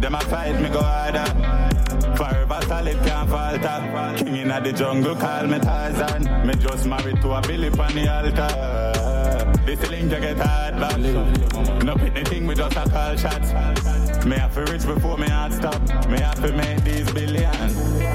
Them a fight, me go harder. Forever solid, can't falter. King inna the jungle, call me Tarzan. Me just married to a Billy on the altar. This link you get hard back. No anything, we just a call shots. Me have to reach before me heart stop. Me have to make these billions.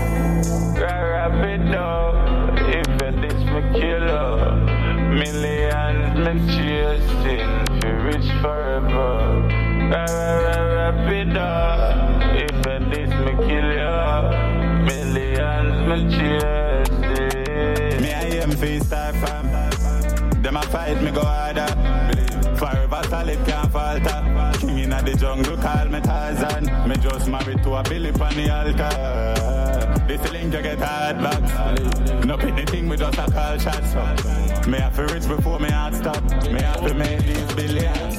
Rapido, if this me killer. Millions me chasing, to reach forever. Rapido, if this me kill ya. Millions me chasing. Me I am face star fam. Them a fight, me go harder. Forever solid, can't falter. King inna the jungle, call me Tarzan. Me just married to a Billy on the altar. This link you get hard back. No anything, we just a call shots. Me have to reach before me heart stop. Me have to make these billions.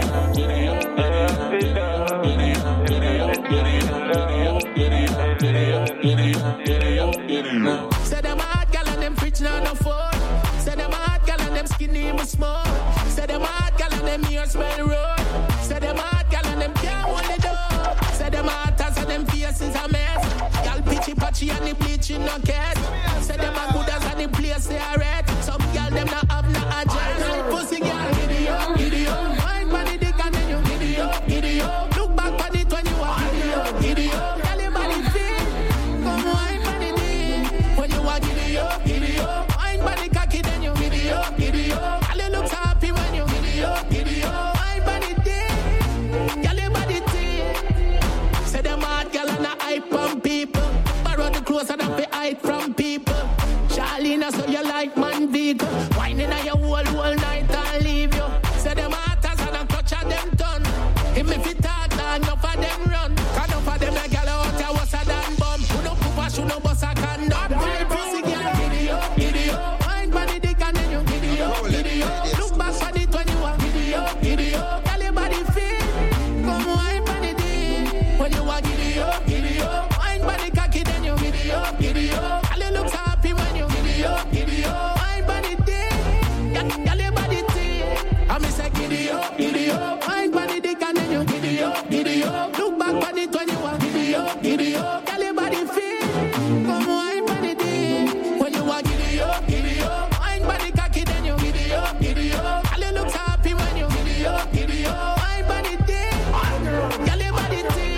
Say them hard gal and them rich now no phone. Say them hard gal and them skinny me smoke. Say them hard gal and them ears smell road. Say them hard gal and them can't hold the door. Say them hard as and them faces a mess. Gal pitchy patchy and the bleaching no cat. Say them a good as and the place they are red. Some gal them not have no agenda. Pussy gal, idiot, idiot. Mind by the dick and then you idiot, idiot. Look back on it when you are idiot, idiot. Gal your body fit. Come wine by the dick when you are idiot, idiot. Mind by the cocky then you idiot, idiot. Gal you look happy when you idiot, idiot. Mind by the dick, gal your body thick. Say them hard gal and a hype from people. Borrow the clothes and have to hide from people. Charlene, so you like man vehicle. Whining on your whole night and leave you. Say them hearters and a clutch of them done. If you talk down, enough of them run. Cause enough of them a gal out there was a damn bum. Who no poop a shoe no bus a condom. My pussy gal, idiot, idiot. Mind by the dick and then you idiot, idiot. Look back on it when you are idiot, idiot. Gal your body fit. Come wine by the dick when you are idiot, idiot. Mind by the cocky then you idiot, idiot. Gal you look happy when you idiot, idiot. Mind by the dick, gal your body thick. I miss a idiot, idiot. Mind by the dick and then you idiot, idiot. Look back on it when you are idiot, idiot. Gal your body fit. Come wine by the dick when you are idiot, idiot. Mind by the cocky then you idiot, idiot. Gal you look happy when you idiot, idiot. Mind by the dick, gal your body thick.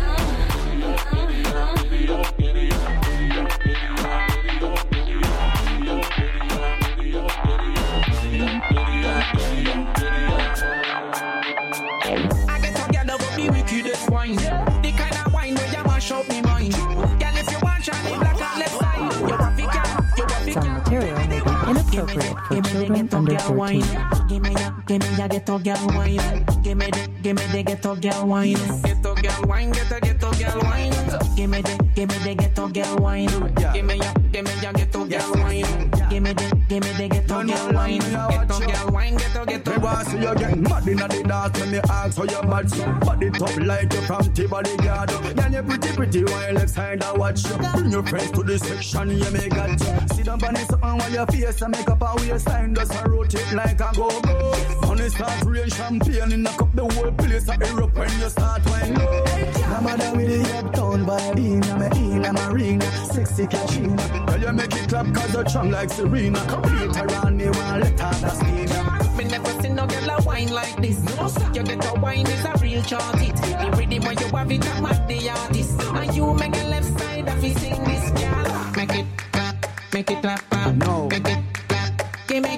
I get a girl about the wickedest wine. The kind of wine where you mash up me mind. Girl, if you want shiny black and left side, you're a figure. Some material may be inappropriate for children under 13. Give me ya ghetto girl wine. Give me the ghetto girl wine. Ghetto girl wine, ghetto girl wine. Give me the ghetto girl wine. Give me ya ghetto girl wine. Give me the ghetto girl wine. Ghetto girl wine, ghetto. Me want see you get mad inna the dance when me ask how you bad. Somebody top like you from T-body yard. Girl you pretty while left side I watch you. Bring your friends to the section, yeah me got you. Sit down on it something while your face and make up a waistline just a rotate like a go-go. Money start rain champagne in a cup, the whole place a erupt when you start wine low. I'm mad with the uptown body, I'm a marina, sexy Katrina. Girl you make it clap cause you strong like Serena. Complete around me while let her the steam. Me never seen no girl a wine like this. You get a wine is a real chart it. The rhythm when you have it, I'm at the artist. And you make a left side of it sing this girl. Make it clap, no. Make it clap, gimme.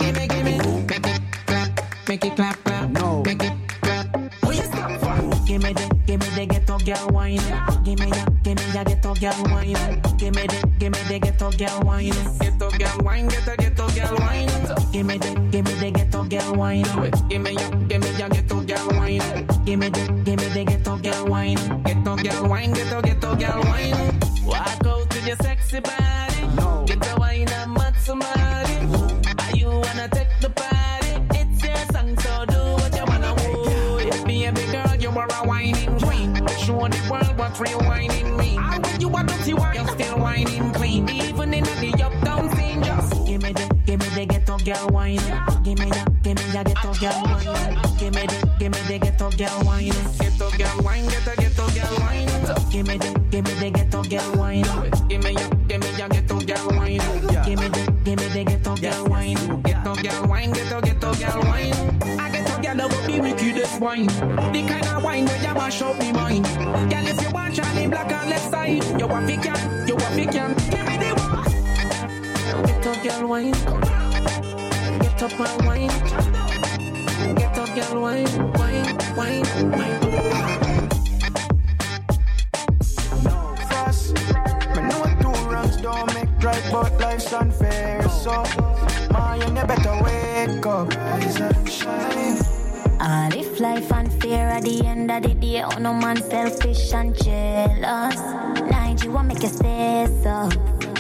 Make it clap, no. Make it clap. Who you stop for? Gimme the ghetto girl wine. Gimme ya ghetto girl wine. Gimme the ghetto girl wine. Ghetto girl wine, ghetto girl wine. Gimme the ghetto girl wine. Gimme ya ghetto girl wine. Gimme the ghetto girl wine. Ghetto girl wine, ghetto girl wine. Walk out with your sexy body. No. Get the wine and mad somebody. Are you wanna take the party? It's your song, so do what you wanna do. Baby girl, you are a whining queen. Show the world what real whining mean. And when you are dirty wine, you're still whining clean. Even in the uptown scene, just give me the ghetto girl wine. Give me ya ghetto girl wine. Give me the ghetto girl wine. Ghetto girl wine, ghetto girl wine. Give me the ghetto girl wine. Give me your ghetto girl wine. Give me the ghetto girl wine. Ghetto girl wine, ghetto girl wine. I ghetto girl love the wickedest wine. The kind of wine where you mash up me mind. Girl, if you want Charlie Black on left side, you want me can. Give me the one. Ghetto girl wine. Get up and wine. Ghetto girl wine, wine. Don't make right, but life's unfair. So, man, you better wake up, rise and shine. And if life unfair at the end of the day, oh no man selfish and jealous. Night you won't make you stay so.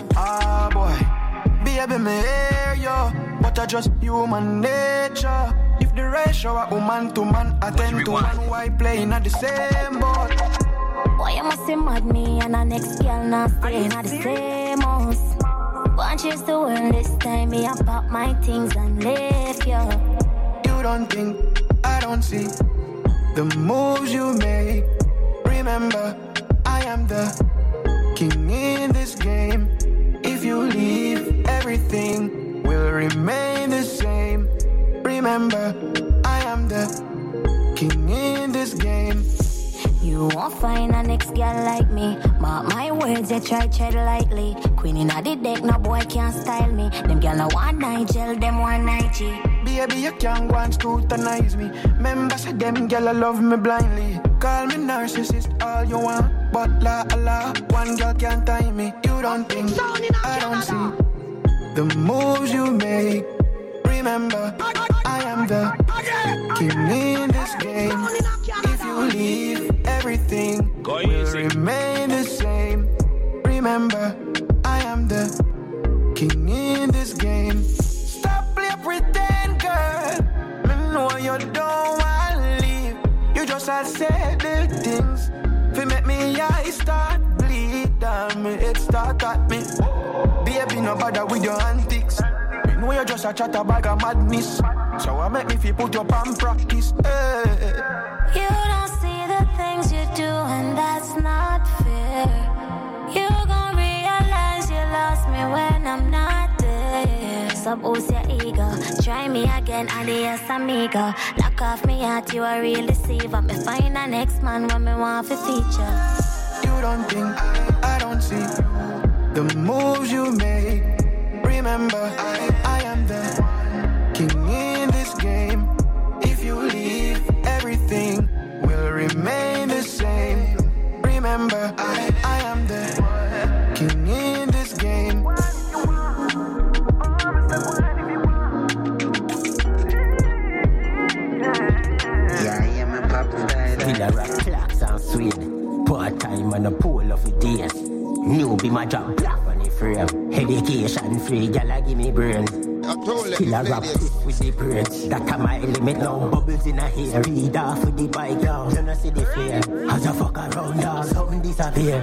Ah boy, baby me hear yo, but I just human nature. If the ratio of woman to man, attend to man, why playing at the same boat? Boy, you must be mad me and the next girl not staying at the same house. Want you to earn this time, me I pop my things and leave you. You don't think I don't see the moves you make. Remember, I am the king in this game. If you leave, everything will remain the same. Remember, I am the king in this game. You won't find a next girl like me. Mark my words, you try tread lightly. Queen in the deck, no boy can't style me. Them girl no one Nigel, them one Nige. Baby, you can't go and scrutinize me. Members of them girl love me blindly. Call me narcissist, all you want. But la, one girl can't tie me. You don't think I don't see the moves you make. Remember, I am the king in this game. If you leave, everything will remain the same. Remember, I am the king in this game. Stop play pretend, girl. Me know you don't want to leave. You just had said the things. Fi make me eyes start bleed down me, it start at me. Baby, no bother with your antics. Me know you just a chatter bag of madness. So I make me feel put your palm practice. Hey. You don't see the things you do, and that's not fair. You gon' realize you lost me when I'm not there. So boost your ego, try me again, adios amigo. Lock off me heart, you a real deceiver. Me find a next man when me want to feature. You don't think I don't see the moves you make. Remember, I am the king in this game. If you leave, everything will remain the same. Remember, I am the king in this game. Yeah, I am a pop style. Still a rock clocks and swing. Part-time and a pool of ideas. New be my job, black on the frame. Education free, gyal give me brain. Still a rap with the brains. That a my limit now. Bubbles in a hair, read off with the bike now. You know see the flare. As a fuck around now, something disappear.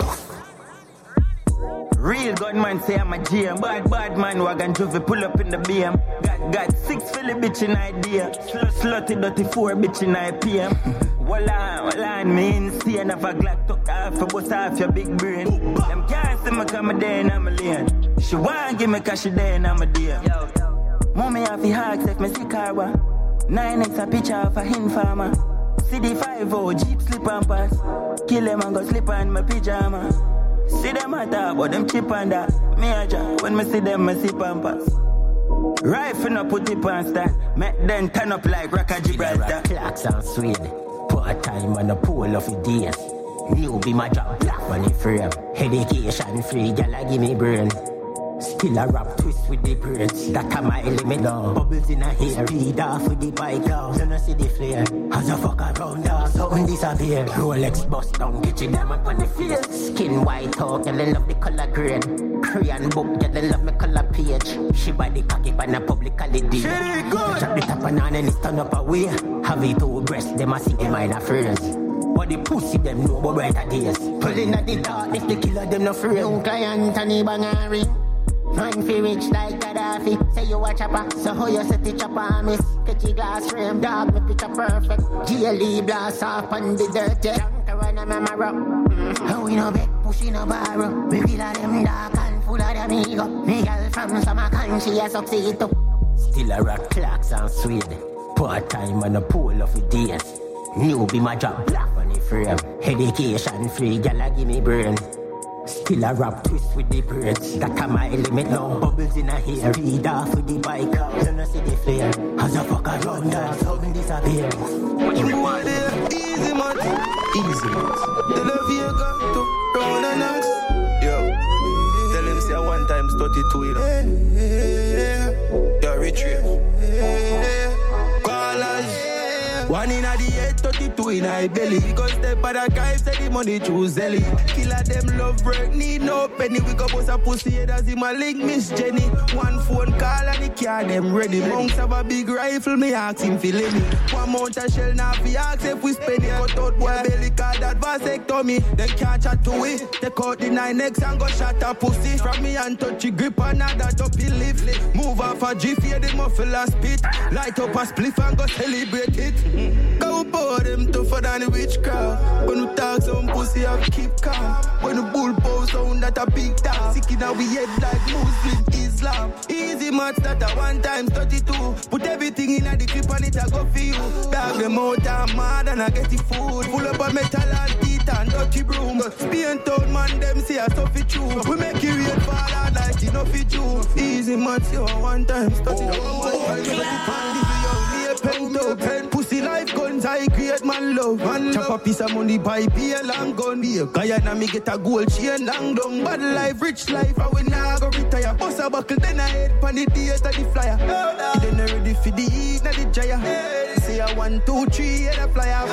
Real gunman say I'm a GM. Bad man wagon juvie pull up in the BM. Got 6 Philly bitch in idea. Slutty dirty 4 bitch in IPM. Wallan, me insane. If a Glock took off, I bust off your big brain. Them can't see me come a day and I'm a lane. She want give me cash a day and I'm a deal. Mommy have the hawks if me see car. 9X a picture of a hen farmer. CD5 Jeep slip and pass. Kill them and go slip on my pyjama. See them at top, but them chip on that. Me a jack, when me see them, I see pampas. Rifle no put it on start. Make them turn up like Rock a Gibraltar. Clocks and swing. Part-time and a pool of ideas. New be my job, black money frame. Education free, gyal give me brain. Still a rap twist with the brains. That a my limit now. Bubbles in a hair, read off with the bike now. You know see the flare. As a fuck around now, something disappear. Rolex bust down, get you them up on the face. Skin white talk, girl they love the color grade. Korean book, girl they love me color page. She buy the cocky by a public holiday. Drop the top and it's turn up away. Have it two breasts, them a sing in minor friends. But the pussy them know about brighter days. Pulling at the dark, if the killer them no free. Young client and he bangari. Man fi rich like Gaddafi. Say you a chopper, so how you set the chopper miss? Catchy glass frame, dog, me picture perfect. GLE blast off on the dirty. Drunk to run a mama rock. We no beg, pushing no borrow. We feel of them dark and full of them ego. Me girl from some country a succeed too. Still a rock clocks and Sweden. Part-time and a pool of ideas. New be my job, black on the frame. Education free, girl a give me brain. Still a rap twist with the braids. That a my limit now. Bubbles in a hair. Read off with the bike. You know see the flare. As a fucker run down, something disappear. What you want? Easy man. Easy man. The love you got to round and axe. Yo. Tell him say 1 times 32, you know. Yo, retreat. Call us. 1 in a the 832 in a belly. Because step by the guy say the money choose Zelly. Killer them love break, need no penny. We go bust a pussy head as him a link Miss Jenny. 1 phone call and the car them ready. Monks have a big rifle, me ask him fi let me. 1 mount a shell now fi ask if we spend it. Cut out boy belly call that vasectomy. Then can't chat to it. Take out the 9X and go shot a pussy. From me and touch a grip another dopey lift. Move off a jiffy the muffle and spit. Light up a spliff and go celebrate it. Go pour them tougher than the witchcraft. When we talk some pussy I keep calm. When the bull bow sound that a big dog. Sick in our head like Muslim Islam. Easy maths that a 1 times 32. Put everything in the clip and it a go for you. Dog them out and mad and I get the food. Full up a metal and teeth and dirty broom. Spain town man them say I stuff it true. We make it real fall hard like it no fit you. Easy maths yo 1 times 32. Pussy life guns, I create man love. Chop a piece of money, buy be a long gun. Be a guy and me get a gold chain long down. Bad life, rich life, I will not go retire. Bust a buckle, then I head pan the theater, the flyer. Then I ready for the heat, not the jaya. Say a 1, 2, 3, head a flyer.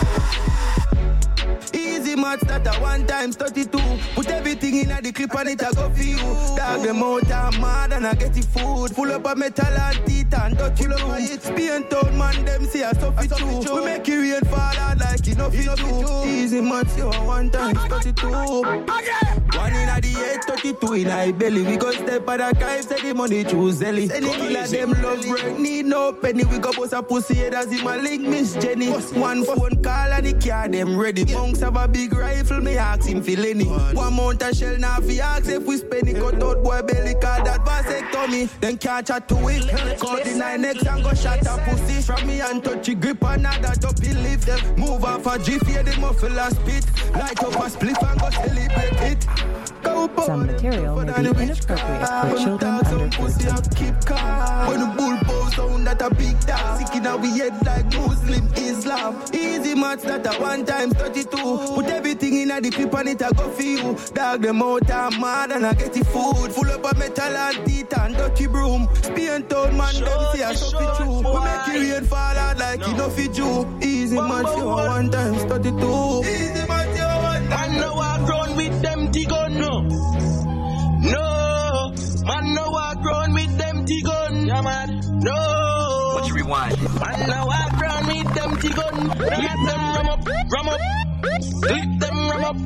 Easy maths that a 1 times 32. Put everything in the clip and it a go for you. Dog them out and mad and I get the food. Full up a metal and teeth and dirty blue. Spain town man them say I stuff it true. We make it rain fall hard like it no fit you. Easy maths yo 1 times 32. 1 in a the 832 in a belly. We go step by the guy say the money choose Zelly. Any killer them love break, need no penny. We go bust a pussy head as him a link Miss Jenny. 1 phone call and the car them ready. Monks have a big rifle, me ask him fi lenny. 1 mount a shell now fi ask if we spend it. Cut out boy belly call that vasectomy. Then can't chat to it. Call the 9X and go shot a pussy. From me and touch a grip another dopey lift. Move off a jiffy the muffle and spit. Light up a spliff and go celebrate it. Some material may be inappropriate for children under 13. Keep calm. When the bull bow sound that a big dog. Sick in our head like Muslim Islam. Easy maths that a 1 times 32. Put everything in the clip and it a go for you. Dog them out and mad and I get the food. Full up a metal and teeth and dirty broom. Spain town man them say I stuff it true. We make it rain fall hard like it no fit you. Easy maths yo 1 times 32. Easy maths yo 1 times. Man no walk round with them T-gun no. No. Man no walk round with them T-gun. Yeah man. No. What you rewind? Man no walk round with them T-gun. Let them ram up. Lift them ram up.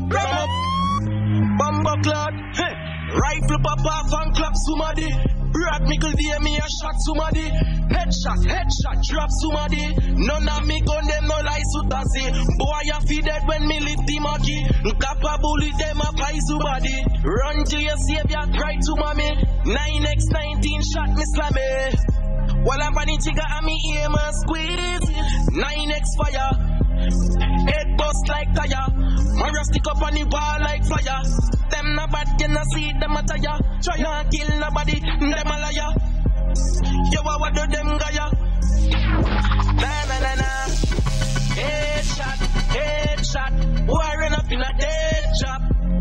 Bumbo cloud. Hey. Rifle pop off and clap somebody. Brad Mickle dear me a shot somebody. Headshot, drop somebody. None of me gun them no lies with us. Boy you feel dead when me lift the monkey. Kappa bully them up high somebody. Run to your savior, cry to mommy. 9x19 shot me slammy. While I'm running trigger and me aim and squeeze. 9x fire. Head bust like tire. My rust stick up on the wall like fire. Them no bad, you no see them a tire. Try not kill nobody, them a liar. Yo, what do them gaya? Na. Headshot. Why run up in a dead trap?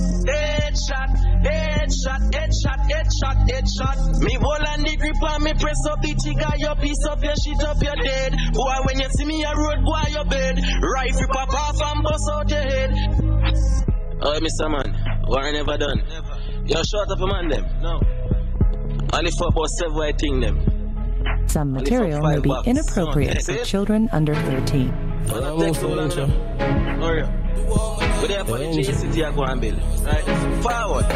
Headshot. Me hold on the grip and me press up the trigger. You piece up your shit up your dead. Boy, when you see me a road, boy, your bed. Rifle pop off and bust out your head. Oh, Mr. Man, war never done. You short up a man them? No. Only for about 7 white thing them. Some material may be inappropriate for children under 13. Hurry up. But they are for the JCT I go and build. Right? Forward.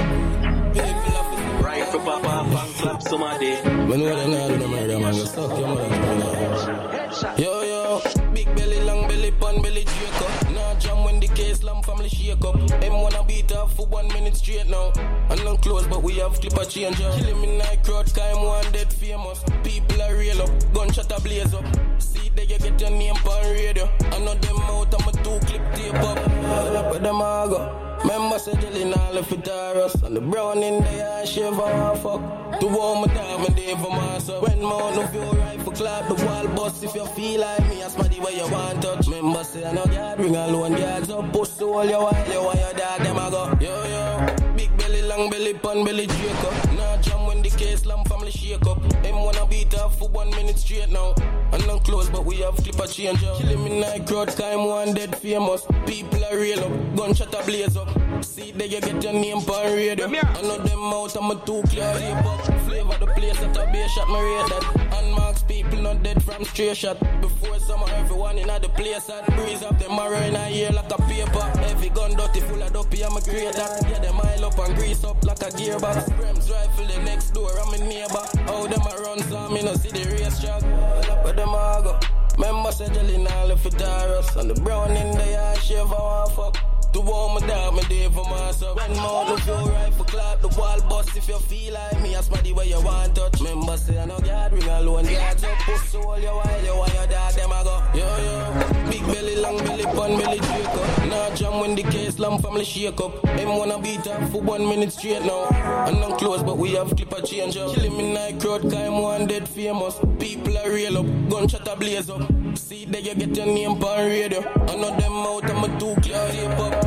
Rifle pop off and clap somebody. When you're not in a murder, man, you suck your mother. Yo, big belly, long belly, pun belly, Draco. Not Nah jam when the K-Slam family shake up. Them wanna beat up for 1 minute straight now. And not close, but we have clip a change up. Kill him in night crowd, time one dead famous. People are real up, gunshot a blaze up. See there you get your name on radio. I know them out, I'm a 2-clip tape up. Where them a go? Remember say jelly now left it Taurus. And the brown in the eye shave on fuck. To warm my diamond day for myself. When mount of your rifle clap the wall bust. If you feel like me, ask me where you want touch. Remember say I know God bring alone yards up. Push to all your while you want your dad them a go. Yo yo, big belly, long belly, pun belly, drake up. Nah jam when the K-Slam family shake up. Them wanna beat up for 1 minute straight now. And not close, but we have clip a change up. Kill him in night crowd, time one dead famous. People are real up, gunshot a blaze up. See there you get your name on radio. I know them out, I'm a 2-clear rape up. Flavor the place that I be a shot, my rate that. Unmarks people not dead from straight shot. Before summer, everyone in the place that. Breeze up them arrow in a year like a paper. Heavy gun dirty full of dopey, I'm a create that. Yeah, them mile up and grease up like a gearbox. Brems rifle the next door, I'm a neighbor. How them a run so me no see the race track. Where them a go? Remember say jelly now left it Taurus. And the brown in the eye shave I want fuck. To warm my dog, my day for myself. When more of your rifle clap, the wall bust. If you feel like me, ask me where you want touch. Remember say I know God bring alone yards up. Push to all your while you want your dog, them a go. Yo yo, big belly, long belly, pun belly, drake up. Nah jam when the K-Slam family shake up. Them wanna beat up for 1 minute straight now. And not close, but we have clip a change up. Kill him in night crowd, time one dead famous. People are real up, gunshot a blaze up. See there you get your name on radio. I know them out, I'm a 2-clear rape up.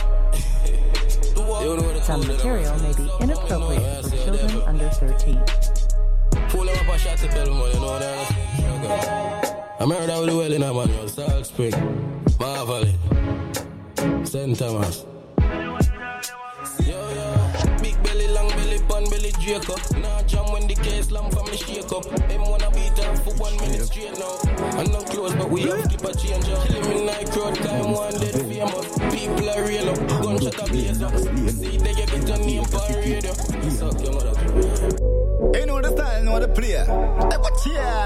Some material may be inappropriate for children under 13. Pull him up a shot to tell him, you know that. I married out the well in a man, Salt Spring, Marvally, St. Thomas. Yo, yo, big belly, long belly, pun belly, drake up. Nah jam when the K-Slam family shake up. Them wanna beat up for 1 minute straight now. And not close, but we have clip a change up. Kill him in night crowd, time one dead famous. People are real up, gunshot a blaze up. See there you get your name on radio. Suck your mother. Ain't know the style, know the player. Hey, watch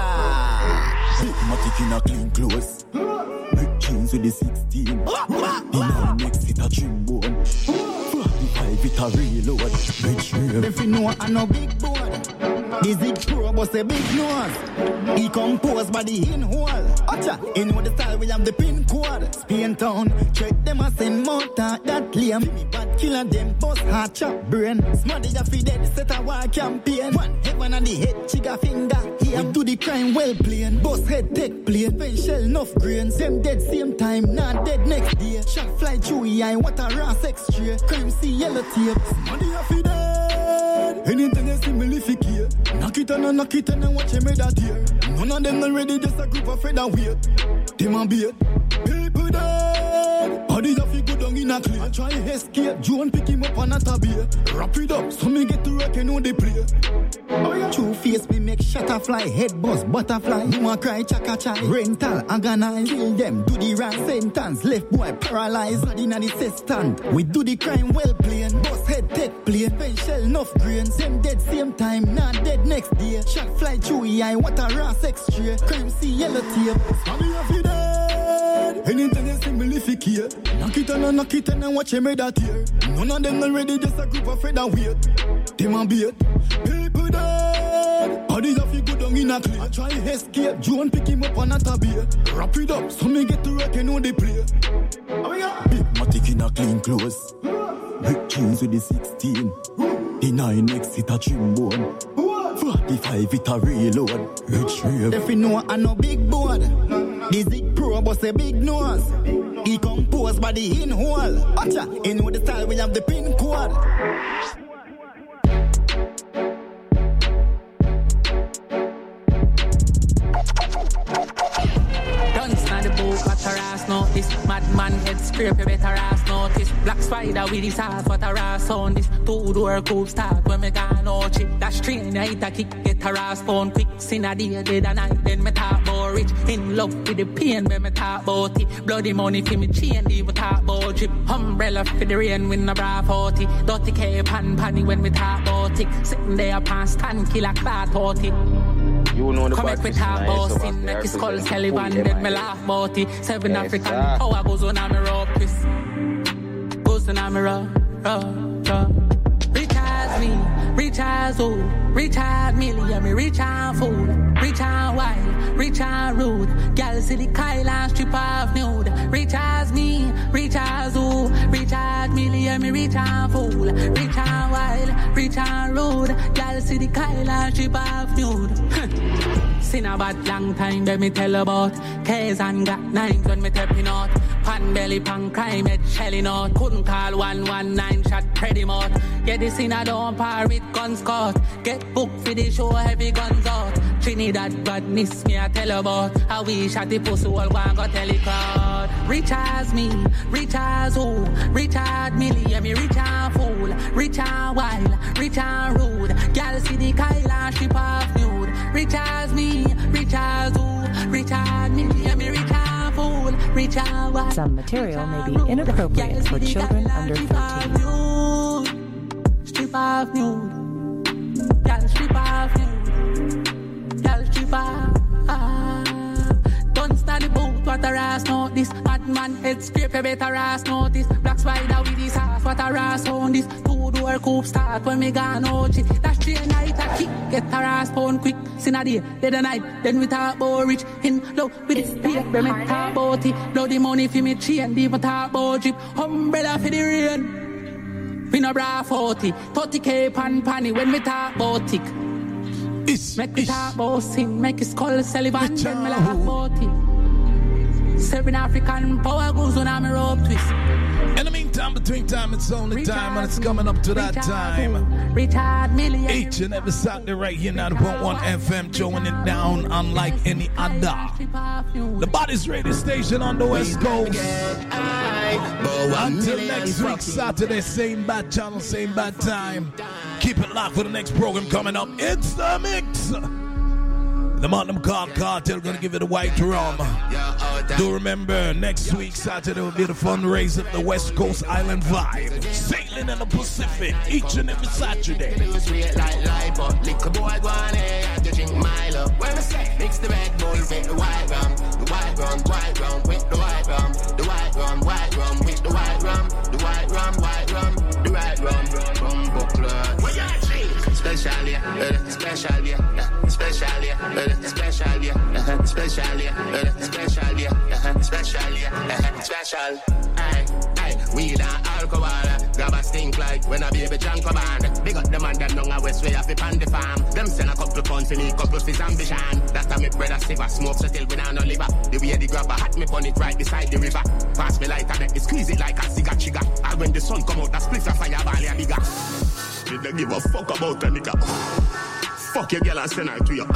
ya. Big matic in a clean clothes. Big jeans with the 16. In our next it a trim bone. 45 it a reload. Rich real. If you know I know big board. Is it pro but a big nose? He composed by the in-hole. Acha, you know the style we have the pin code. Spain town, check them as a motor that lame. Me bad killer them boss hard chop brain. Smarty ya fi dead set a war campaign. One heaven on the head, chigga finger. Here do the crime well playing. Boss head take plane. Pen shell enough grains. Them dead same time, not dead next day. Shot fly through eye, what a raw sex tray. Crime see yellow tape. Smarty ya fi dead. Anything you see me lift it here. Knock it and watch him that here. None of them not ready, just a group of featherweight. Them a bait. People dead. Body of you go down in a clear. Try escape, Joan pick him up on a tabia. Wrap it up, so me get to rock and know they play. Oh yeah. True face me make shatter fly, head buzz, butterfly. You a cry chaka chai. Rental, agonize. Kill them, do the wrong sentence. Left boy paralyzed. Body na the assistant. We do the crime well playing. Boss head take plane. Pen shell enough grains. Them dead same time, not dead next day. Shot fly through eye, what a raw sex tray. Crime see yellow tape. Mommy of you dead. Anything you see me lift it here. Knock it and watch him that here. None of them not ready, just a group of featherweight. Them a bait. People dead. Body of you go down in a clear. Try escape, Joan pick him up on a tabia. Wrap it up, so me get to rock and know they play. Oh yeah. Big matic in a clean clothes. Big jeans with the 16. The 9X it a trim bone. 45 it a reload. Rich real. If you know I know big board. This it pro but a big nose. He composed by the in-hole. Acha, you know the style we have the pin code. Guns na the boat, what a ass notice. Madman head scrape, you better ass notice. Black spider with his ass, what a ass on this. 2-door cool start when me gone out chip. Dash train, I hit a kick, get a ass phone quick. Sin a day, dead a night, then me talk about rich. In love with the pain when me talk about it. Bloody money for me chain, even talk about drip. Umbrella for the rain, win a bra 40. Dirty cape and panny when me talk about it. Sitting there past stand, kill a cloud 40. You know the come bad make me fish talk nice, about so sin, make I his skull represent Sullivan, food, then yeah, me man. laugh about it. 7 Yes, African sir. power goes on and me rope twist. Goes on and me row. Recharge me, recharge old, recharge million, me recharge food, recharge wild, recharge rude. Girl see the Kyle and strip off nude. Recharge me, recharge old, recharge million, me recharge food, recharge wild, recharge rude. Girl see the Kyle and strip off nude. Seen a bad long time, let me tell about. K's and got 9s when me tapping out. Pan belly, pan crime, head shelling out. Couldn't call 119, shot pretty much. Yeah, this in a don't par with guns caught. Get booked for the show, heavy guns out. Trinidad badness, me I tell about. How we shot the pussy, all one go tell the crowd. Recharge me, recharge who? Recharge million, me recharge fool. Recharge wild, recharge rude. Girl see the Kyle and strip off nude. Recharge me, recharge who? Recharge million, me recharge fool. Recharge wild. Some material may be inappropriate for children under 14. Strip off nude. Girl strip off nude. Girl strip off. Don't stand the boot, what a ass note this. Bad man head scrape, a better ass notice. Black spider with his ass, what a ass on this. 2-door coupe start when me gone out shit. That's 3 night a kick, get her ass pound quick. Sin a day, dead a night, then we talk about rich. In love with this paper, me talk about it. Blow the money for me chain, even talk about drip. Umbrella for the rain. We no bra 40, 30K pan panny when we talk about tick. Make me talk about sin, make his skull Sullivan, then me laugh about it. 7 African power goes on me rope twist. In the meantime, between time, it's only time, and it's coming up to that time. Each and every Saturday right here, 90.1 FM, showing it down unlike any other. The Body's radio station on the West Coast. Until next week, Saturday, same bad channel, same bad time. Keep it locked for the next program coming up. It's The Mix. The Mountain Cartel gonna give it a white rum. Do remember, next week, Saturday, will be the fundraiser, the West Coast Island Vibe. Sailing in the Pacific, each and every Saturday. Mix the Red Bull with the white rum. The white rum, white rum, with the white rum. The white rum, white rum, with the white rum. The white rum, white rum, the white rum. Rum buckler. Special, yeah, special, yeah, special, yeah, special, yeah, special, yeah, special, yeah, special, yeah, special. Aye, weed and alcohol, grab a stink like when a baby drunk a band. Big up the man them down a west way off the pandy farm. Them send a couple pounds for me, couple for ambition. That time me brother silver smoke, so still we don't no liver. The way the grabber hat me pon it right beside the river. Pass me like a net, squeeze it like a cigar trigger. And when the sun come out, the splits a fireball ya bigger. Did they give a fuck about a nigga? Fuck your girl and send her to you.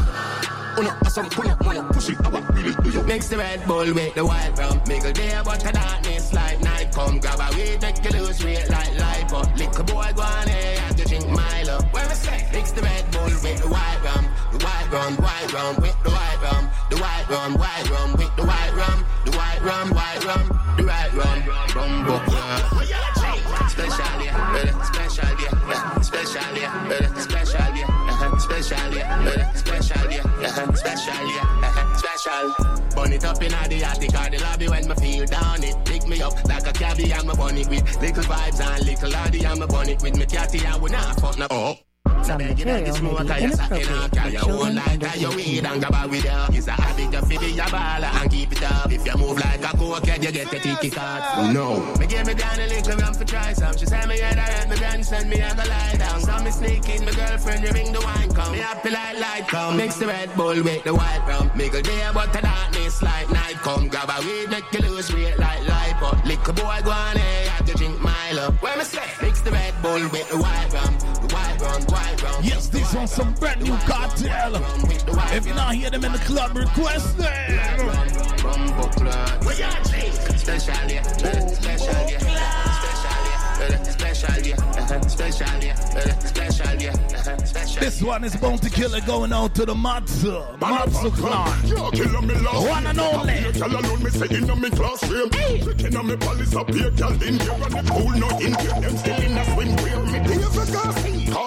Push it, mix the Red Bull with the white rum. Make a day about the darkness like night come. Grab a weed, make you lose weight like life up. Lick a boy, go on here, have to drink Milo. Where we say? Mix the Red Bull with the white rum. The white rum with the white rum. The white rum with the white rum. The white rum, the white rum. Rum buckler. Special, yeah, special, yeah, special, yeah, special, yeah, special, yeah, special, yeah, special, yeah, special. Burn it up in the attic or the lobby when me feel down it. Pick me up like a cabbie and me burn it with little vibes and little lady and me burn it with me catty and we not fuck no. Oh. Some material may be inappropriate for children under 14. It's a habit to feed your ball and keep it up. If you move like a cokehead, you get a ticket card. No. Me give me down a little rum for try some. She said me head around, me grandson, me have a lie down. So me sneak in, my girlfriend, you ring the wine come. Me happy like light come. Mix the Red Bull with the white rum. Make a day about the darkness like night come. Grab a weed, make you lose weight like light up. Lick a boy, go on here, have to drink Milo. Where me say? Mix the Red Bull with the white rum. The white rum, white rum. Yes, this on some brand new cartel. If you not hear them in the club, request them. This one is Bounty Killer going out to the Matsu clan. One and only.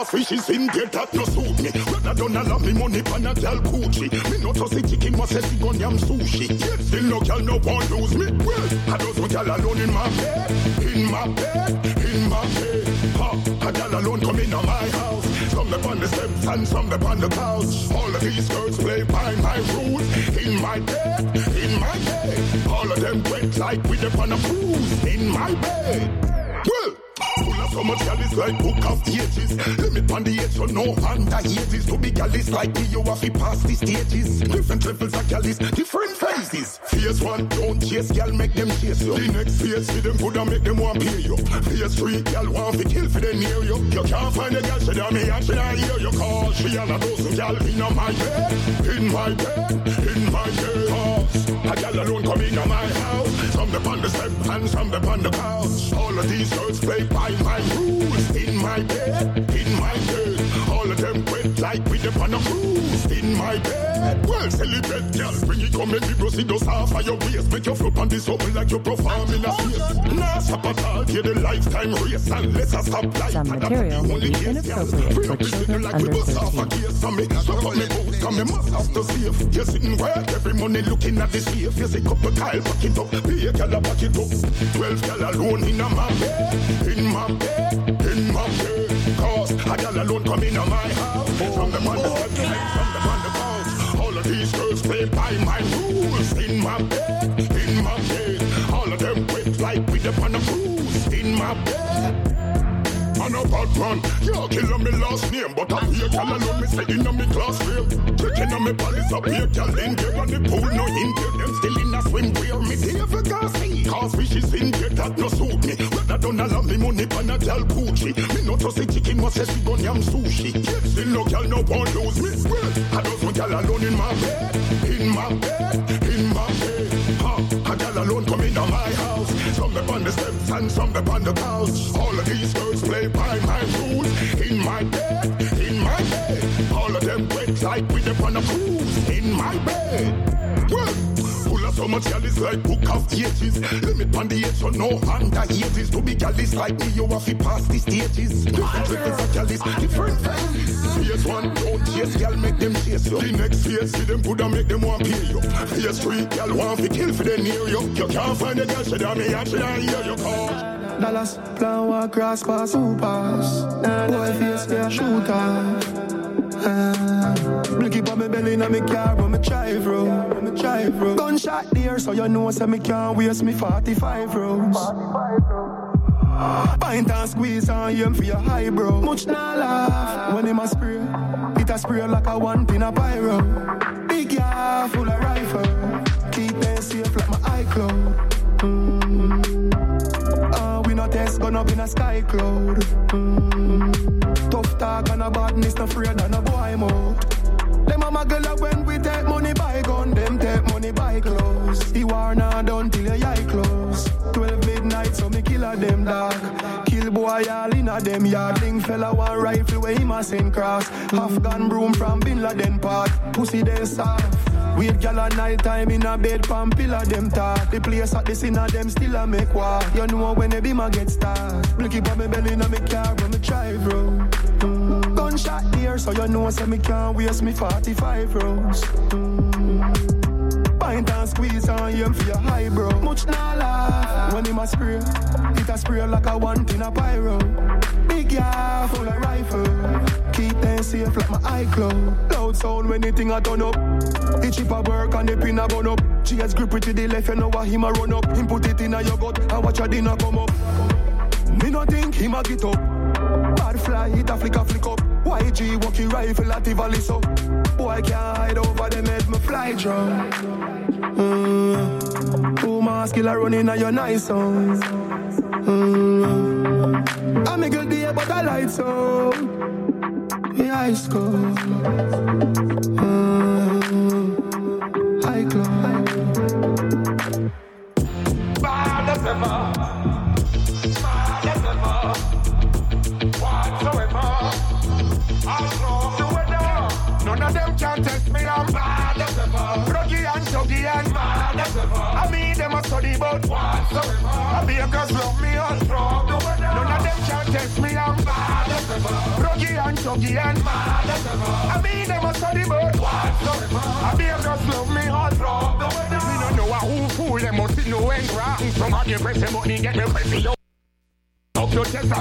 Cause fishes in there that no suit me. Rather don't allow me money pan a girl Gucci. Me not to see chicken must say gun yam sushi. Yet still no girl no one lose me. Well, I don't want girl alone in my bed. In my bed, in my bed. Ha, a girl alone come in on my house. Some up on the steps and some up on the couch. All of these girls play by my rules. In my bed, in my bed. All of them went like with them on a cruise. In my bed. Well, full of so much galleys like book of ages. Limit on the edge so no under ages. To be galleys like me, you have to pass the stages. Different levels of galleys, different phases. Phase 1, don't chase, gal, make them chase you. The next phase, see them good and make them want pay you. Phase 3, gal, want to kill for them near you. You can't find a gal, she don't me and she don't hear you call. She and a dozen gal in my bed, in my bed, in my bed. Cause a gal alone come in my house. Some up on the step and some up on the couch. All of these girls play by my rules. In my bed, in my bed. All of them went like with them on a cruise. In my bed. Well, celebrate, girl. Bring it, come and bro, see those half of your waist. Make your flip on this open like you perform in a space. Nah, stop at all, get a lifetime race. And let's stop life. Some material may be inappropriate for children under 13. So cut me boots, come me must have to save. You're sitting work every morning looking at the safe. You see couple Kyle back it up, be a gal back it up. 12 gal alone in my bed, in my bed, in my bed. Cause a gal alone come in my house. From the man the steps, from the man the couch. All of these girls play by my rules. In my bed, in my bed. All of them went like with them on a cruise. In my bed. I'm a bad man, you're killing me last name. But I'm here, gal alone, me staying on me class rail. Checking on me palace up here, gal in there on the pool, no in there. Them still in a swim where me never can see. Cause fishes in there that no suit me. Rather don't allow me money pan a gal Gucci. Me not to see chicken must say she gun yam sushi. Yet still no gal no one lose me. Well, I just want gal alone in my bed, in my bed, in my bed. Ha, a gal alone come in my house. Some up on the steps and some up on the couch. All of these girls play by my rules. In my bed, in my bed. All of them went like with them on a cruise. In my bed. Well, full of so much galleys like book of ages. Limit on the edge so no under ages. To be galleys like me, you have to pass the stages. Different levels of galleys, different phases. Phase 1, don't chase, gal, make them chase you. The next phase, see them good and make them want pay you. Phase 3, gal, want to kill for them near you. You can't find a gal, she don't me and she don't hear you call. Dallas, plan walk cross pass, supers. Boy face, yeah, shooter. Blicky on me belly in me car, but me drive road. Gunshot there, so you know, so me can't waste me 45 rounds. Pint and squeeze on you for your high, bro. Much not laugh when him a spray. It a spray like a one pin a pyro. Big yard full of rifle. Keep them safe like my iCloud. We no test gun up in a sky cloud. Tough talk and a badness, no afraid and a boy mode. Them a muggle when we take money buy gun, them take money buy clothes. The war now done till your eye close. 12 midnight, so me kill a them dog. Kill boy all in a them yard. Link fella one rifle where him a send cross. Half gun broom from Bin Laden Park. Pussy they soft. Wait gal a night time in a bed pan pillar them talk. The place at the scene of them still a make war. You know when they be my get start. Blicky on me belly in me car when me drive road. Gunshot there, so you know say me can't waste me 45 rounds. Pint and squeeze on you for your high, bro. Much not laugh when him a spray. It a spray like a one pin a pyro. Big yard full of rifle. Keep them safe like my iCloud. Loud sound when the thing a turn up. The chip a work and the pin a bun up. GS grip it to the left, you know what him a run up. Him put it in a your gut and watch a dinner come up. Me no think him a get up. Bad fly, it a flick up. YG walkie rifle at the valley so. Boy can't hide over them head, me fly drone. Two mask killer running on your nice song. I make a day but I light so. Yeah, I score. I climb. Bad as ever. None of them can test me, I'm bad as ever. Ruggy and tuggy and mad as ever. I mean them a study but whatsoever. I bakers love me all from the weather. None of them can test me, I'm bad as ever. Ruggy and chuggy and mad as ever. I mean them a study but whatsoever. I be just love me hard from the weather. Me don't know who fool them must know when wrong. Somebody press them button get me pressing up. Up your chest and